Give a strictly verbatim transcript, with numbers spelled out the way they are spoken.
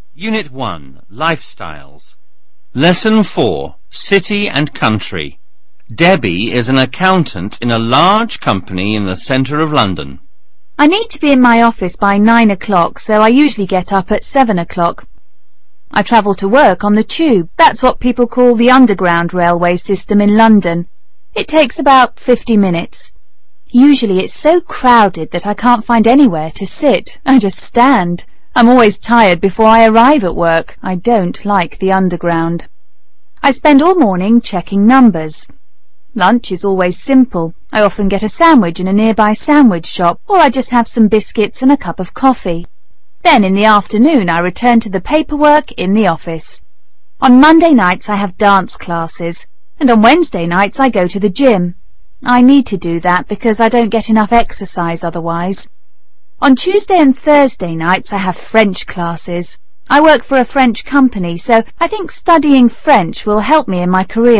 Unit one, Lifestyles. Lesson four, City and Country. Debbie is an accountant in a large company in the centre of London. I need to be in my office by nine o'clock, so I usually get up at seven o'clock. I travel to work on the tube. That's what people call the underground railway system in London. It takes about fifty minutes. Usually it's so crowded that I can't find anywhere to sit. I just stand. I'm always tired before I arrive at work. I don't like the underground. I spend all morning checking numbers. Lunch is always simple. I often get a sandwich in a nearby sandwich shop, or I just have some biscuits and a cup of coffee. Then in the afternoon I return to the paperwork in the office. On Monday nights I have dance classes, and on Wednesday nights I go to the gym. I need to do that because I don't get enough exercise otherwise. On Tuesday and Thursday nights I have French classes. I work for a French company, so I think studying French will help me in my career.